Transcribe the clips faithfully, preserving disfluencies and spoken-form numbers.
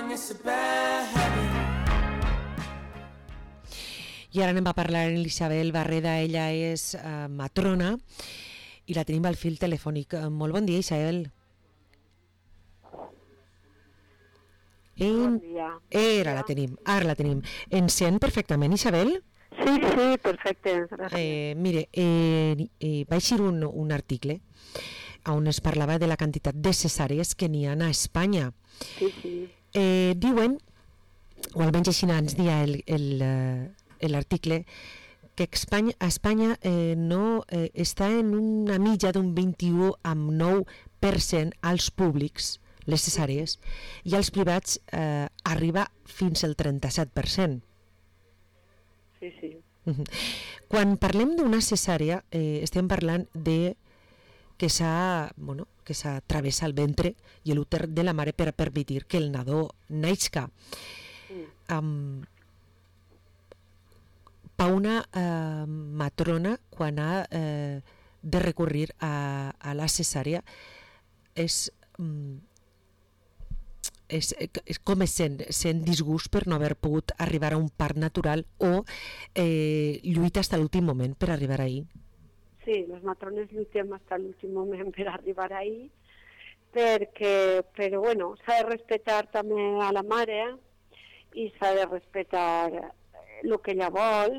I ara anem a parlar amb l'Isabel Barreda, ella és uh, matrona i la tenim al fil telefònic. Uh, molt bon dia, Isabel. Bon dia. Era, la tenim, ara la tenim. Ens sent perfectament, Isabel? Sí, sí, perfecte. Eh, mire, eh, eh, va eixir un, un article on es parlava de la quantitat de cesàries que n'hi ha a Espanya. Sí, sí. Eh, diuen, o almenys així ens dia el, el, l'article, que Espanya, a Espanya eh, no eh, està en una mitja d'un vint-i-u coma nou per cent als públics, les cesàries, i als privats eh, arriba fins al trenta-set per cent. Sí, sí. Uh-huh. Quan parlem d'una cesària, eh, estem parlant de que s'ha, bueno, que s'ha travessat el ventre i l'úter de la mare per permetre que el nadó naixca. Mm. Um, pa una uh, matrona, quan ha uh, de recurrir a, a la cesària, és, um, és, és com es sent, sent disgust per no haver pogut arribar a un part natural o eh, lluita fins a l'últim moment per arribar ahí. Sí, les matrones lluitem fins a l'últim moment per arribar ahí, perquè, però bueno, s'ha de respectar també a la mare i s'ha de respectar el que ella vol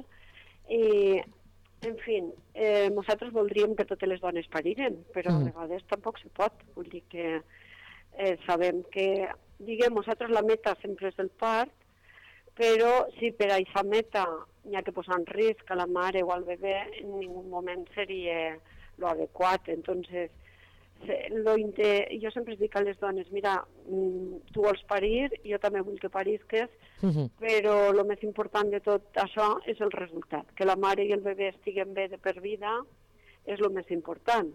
i, en fi, eh, nosaltres voldríem que totes les dones pariren, però mm. a vegades tampoc se pot, vull dir que eh, sabem que, diguem, nosaltres la meta sempre és el part, però si per a aquesta meta n'hi ha que posar en risc a la mare o al bebè, en ningú moment seria lo adequat. Entonces, lo inte... jo sempre dic a les dones, mira, tu vols parir, jo també vull que parisques, uh-huh. però el més important de tot això és el resultat, que la mare i el bebè estiguen bé de per vida és el més important.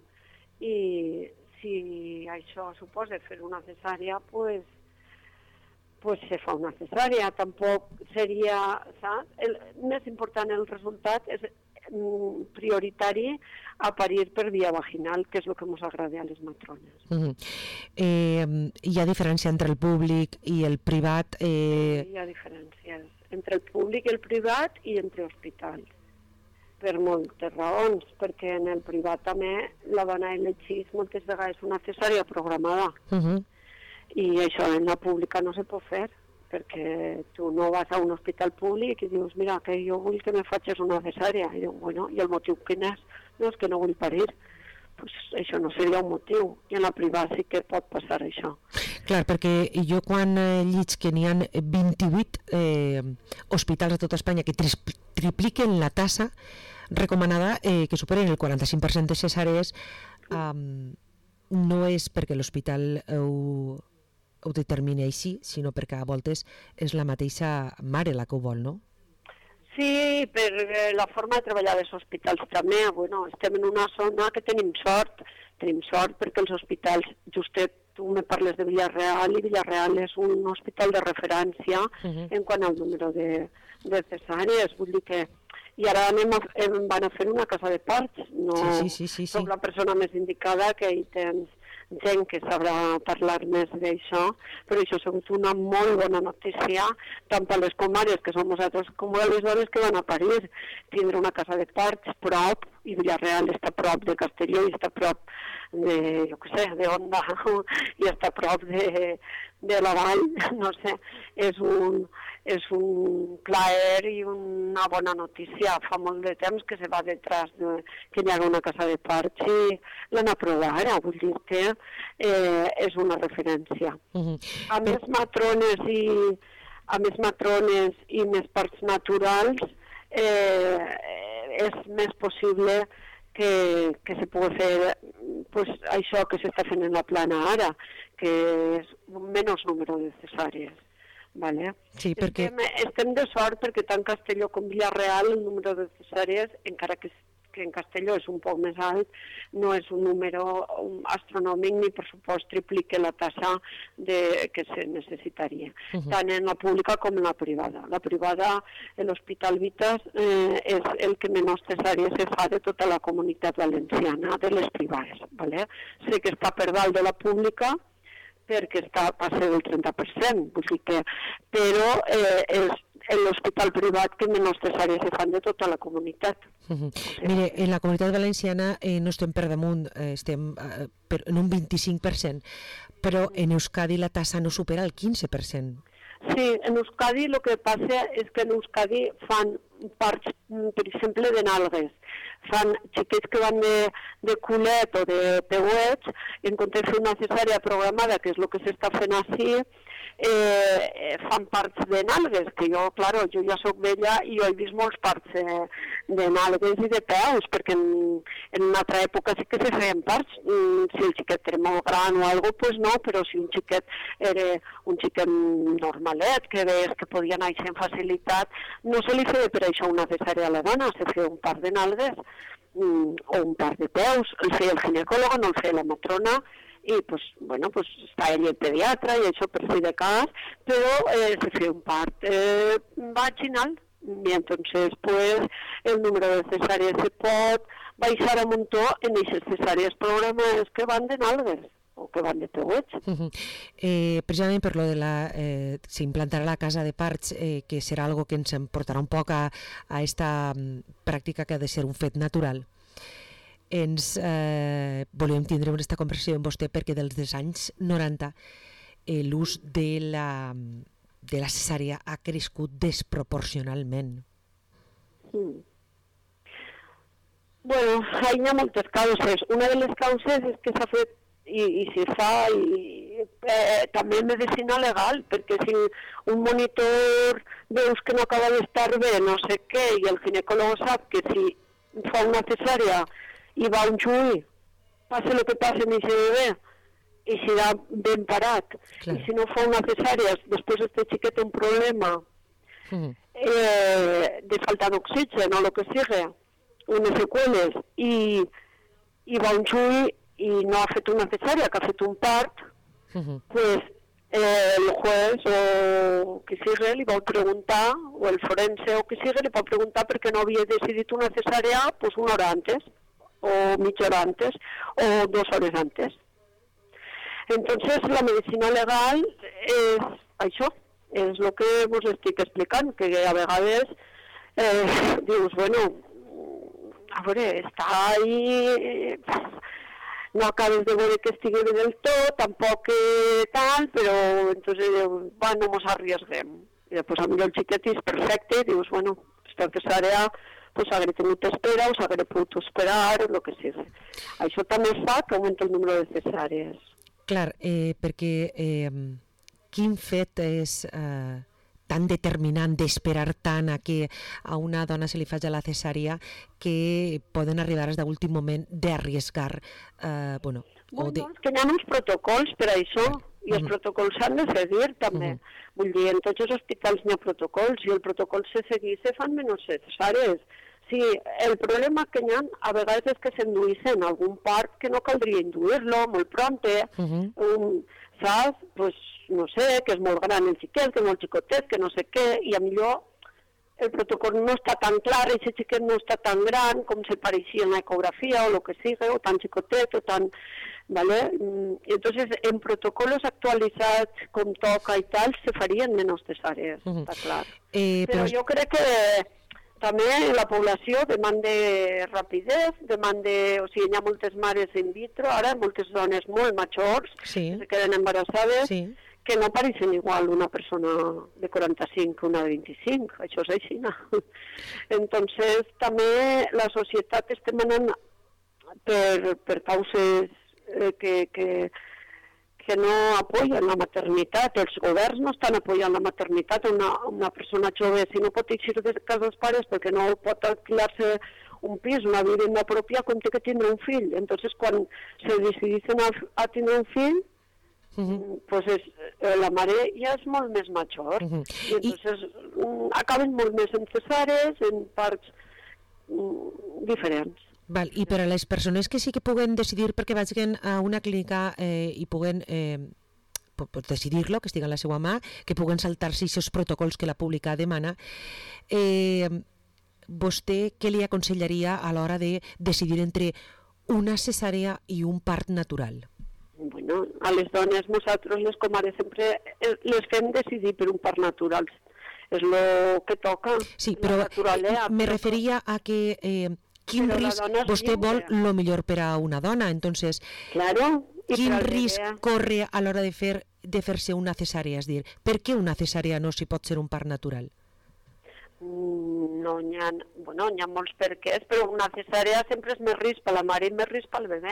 I si això suposa fer una cesària, pues, pues se fa una cesària, tampoc seria, saps? El més important, el resultat és mm, prioritari a parir per via vaginal, que és el que ens agrada a les matrones. Uh-huh. eh, hi ha diferència entre el públic i el privat? Eh... Sí, hi ha diferències entre el públic i el privat i entre hospitals, per moltes raons, perquè en el privat també la dona elegeix moltes vegades una cesària programada. Uh-huh. I això en la pública no se pot fer, perquè tu no vas a un hospital públic i dius, mira, que jo vull que me facis una cesària. I diu, bueno, i el motiu quin és? No, és que no vull parir. Pues això no seria un motiu, i en la privada sí que pot passar això. Clar, perquè jo quan eh, lliig que n'hi ha vint-i-vuit eh, hospitals a tota Espanya que tri tripliquen la tassa recomanada, eh, que superen el quaranta-cinc per cent de cesàries, eh, no és perquè l'hospital ho, ho determini així, sinó perquè a voltes és la mateixa mare la que ho vol, no? Sí, per la forma de treballar dels hospitals també, bueno, estem en una zona que tenim sort, tenim sort perquè els hospitals, justet tu me parles de Villarreal, i Villarreal és un hospital de referència uh-huh. en quant al número de, de cesàries, vull dir que i ara anem a, em van a fer una casa de parts, no sí, sí, sí, sí, soc sí. la persona més indicada, que hi tens gent que sabrà parlar més d'això, però això ha sigut una molt bona notícia, tant per les comares que som nosaltres com a les dones que van a parir, tindre una casa de parts prop, i Villarreal està prop de Castelló i està prop de, jo què sé, de Onda, i està prop de, de la Vall, no sé, és un, és un plaer i una bona notícia. Fa molt de temps que se va detrás de que hi ha una casa de parts i l'han aprovat ara, vull dir que eh, és una referència. Uh-huh. A més matrones i a més matrones i més parts naturals eh, és més possible que, que se pugui fer pues, això que s'està fent en la plana ara, que és un menys número de cesàries. Vale. Sí, perquè... estem, estem de sort perquè tant Castelló com Villarreal el número de cesàries, encara que, que en Castelló és un poc més alt, no és un número astronòmic ni per supost triplique la tassa de, que se necessitaria, uh-huh. tant en la pública com en la privada. La privada, l'Hospital Vitas, eh, és el que menys cesàries se fa de tota la comunitat valenciana, de les privades. Vale? Sé que està per dalt de la pública, perquè està a ser del trenta per cent, vull dir que, però eh, és l'hospital privat que menys cesàries se fan de tota la comunitat. Uh-huh. Mire, en la comunitat valenciana eh, no estem per damunt, eh, estem eh, per, en un vint-i-cinc per cent, però en Euskadi la tassa no supera el quinze per cent. Sí, en Euskadi el que passa és que en Euskadi fan parts, per exemple, de nalgues. Fan xiquets que van de, de culet o de peuets, i en comptes de fer una cesària programada, que és el que s'està fent així, eh, fan parts de nalgues, que jo, claro, jo ja soc vella i jo he vist molts parts eh, de nalgues i de peus, perquè en, en una altra època sí que se feien parts. Si el xiquet era molt gran o alguna cosa, pues no, però si un xiquet era un xiquet normalet, que veies que podia néixer amb facilitat, no se li feia per això una cesària a la dona, se feia un part de nalgues o un part de peus, el feia el ginecòleg, no el feia la matrona, i pues, bueno, pues està ell el pediatre i això per si de cas, però eh, se feia un part eh, vaginal, i entonces pues el número de cesàries se pot baixar a muntó en aquestes cesàries programades que van de nalgues o que van de peuets. Uh-huh. eh, precisament per lo de la eh, s'implantarà la casa de parts, eh, que serà algo que ens portarà un poc a, a esta um, pràctica que ha de ser un fet natural. Ens eh, volíem tindre aquesta conversació amb vostè perquè dels dels anys noranta eh, l'ús de la, de la cesària ha crescut desproporcionalment. Mm. Bueno, hi ha moltes causes. Una de les causes és que s'ha fet i, i s'hi fa i, eh, també medicina legal, perquè si un monitor veus que no acaba d'estar bé, no sé què, i el ginecòleg sap que si fa una cesària i va un xuí, passa el que passa en aquest bebè, i serà ben parat. Clar. I si no fa una cesària, després este xiquet té un problema mm. eh, de falta d'oxigen o el que sigui, unes seqüeles, i, i va un xuí i no ha fet una cesària, que ha fet un part, mm-hmm. pues eh, el juez o qui sigui li va preguntar, o el forense o qui sigui li va preguntar per què no havia decidit una cesària pues, una hora antes, o mitja hora antes, o dos hores antes. Entonces, la medicina legal és això, és el que us estic explicant, que a vegades eh, dius, bueno, a veure, està ahí, no acabes de veure que estigui bé del tot, tampoc tal, però entonces, bueno, mos arriesguem. I després a mi el xiquet és perfecte, i dius, bueno, esta cesària pues s'hagués tingut espera o s'hagués pogut esperar, o el que sigui. Això també fa que augmenta el número de cesàries. Clar, eh, perquè eh, quin fet és eh, tan determinant d'esperar tant a que a una dona se li faci la cesària que poden arribar des d'últim moment d'arriesgar? Eh, bueno, bueno, de... és que hi ha uns protocols per a això, i els uh-huh. protocols s'han de seguir també. Uh-huh. Vull dir, en tots els hospitals n'hi ha protocols, i el protocol se seguís, se fan menys cesàries. Sí, el problema que hi ha a vegades és que s'induïssin algun part que no caldria induir-lo molt pronte, uh-huh. um, saps? Pues, no sé, que és molt gran el xiquet, que és molt xicotet, que no sé què, i a millor el protocol no està tan clar, i aquest xiquet no està tan gran com se pareixia en l'ecografia o el que sigui, o tan xicotet, o tan... ¿Vale? Y entonces en protocolos actualizados com toca i tal se farien menys cesàries, uh-huh. està clar. Eh, però... però jo crec que també la població demanda rapidesa, demanda, o sigui, hi ha moltes mares in vitro, ara moltes dones molt majors sí. que se queden embarassades, sí. que no pareixen igual una persona de quaranta-cinc que una de vint-i-cinc, això és així, no? Entonces també la societat estem anant per, per causes eh, que, que, que no apoyen la maternitat, els governs no estan apoyant la maternitat, una, una persona jove si no pot eixir de casa dels pares perquè no pot alquilar-se un pis, una vivenda pròpia, com té que tindre un fill. Entonces quan se decideixen a, a tindre un fill, Uh-huh. pues és, eh, la mare ja és molt més major, uh-huh. i entonces I... acaben molt més en cesàries, en parts mm, diferents. Val, i per a les persones que sí que puguen decidir perquè vagin a una clínica eh, i puguen eh, pues decidir-lo, que estigui a la seva mà, que puguen saltar-se aquests protocols que la pública demana, eh, vostè què li aconsellaria a l'hora de decidir entre una cesària i un part natural? Bueno, no? A les dones, nosaltres les comares sempre les fem decidir per un part natural. És el que toca. Sí, però me referia a que eh, quin risc vostè vol lo millor per a una dona, entonces claro, quin risc corre a l'hora de fer de fer-se una cesària, és dir, per què una cesària no si pot ser un part natural? No, n'hi ha, bueno, n'hi ha molts perquès, però una cesària sempre és més risc per la mare i més risc pel bebè.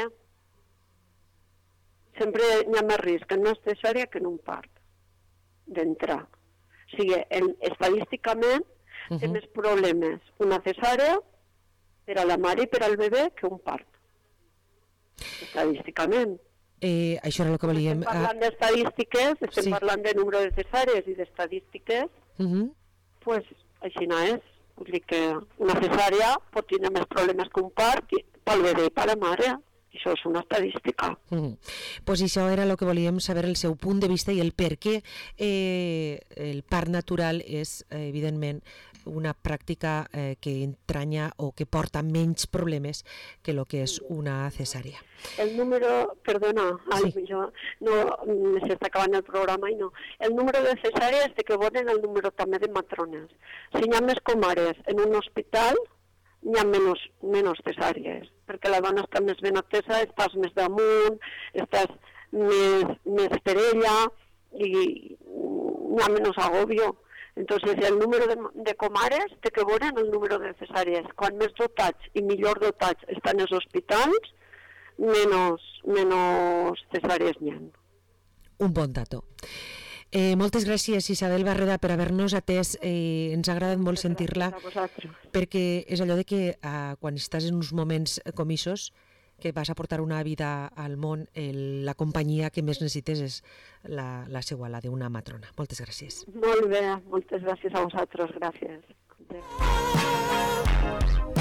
Sempre n'hi ha més risc en una cesària que en un part, d'entrar. O sigui, en, estadísticament uh-huh. té més problemes una cesària per a la mare i per al bebè que un part. Estadísticament. Eh, això era el que volíem... Estem parlant d'estadístiques, estem sí. parlant de número de cesàries i d'estadístiques, uh-huh. pues així no és. Vull dir que una cesària pot tenir més problemes que un part pel bebè i per la mare. Això és una estadística. Mm. Pues això era el que volíem saber, el seu punt de vista i el per què eh, el part natural és, eh, evidentment, una pràctica eh, que entranya o que porta menys problemes que el que és una cesària. El número, perdona, sí. ai, jo, no, s'està acabant el programa i no. El número de cesàries té que veure el número també de matrones. Si hi ha més comares en un hospital, hi ha menys, menys cesàries, perquè la dona està més ben atesa, estàs més damunt, estàs més, més per ella i hi ha menys agobio. Entonces, el número de, de comares té que veure en el número de cesàries. Quan més dotats i millor dotats estan els hospitals, menys, menys cesàries n'hi ha. Un bon dato. Eh, moltes gràcies, Isabel Barreda, per haver-nos atès. Eh, ens ha agradat molt sentir-la, perquè és allò de que eh, quan estàs en uns moments comissos, que vas a portar una vida al món, el, la companyia que més necessites és la, la seua, la d'una matrona. Moltes gràcies. Molt bé, moltes gràcies a vosaltres, gràcies.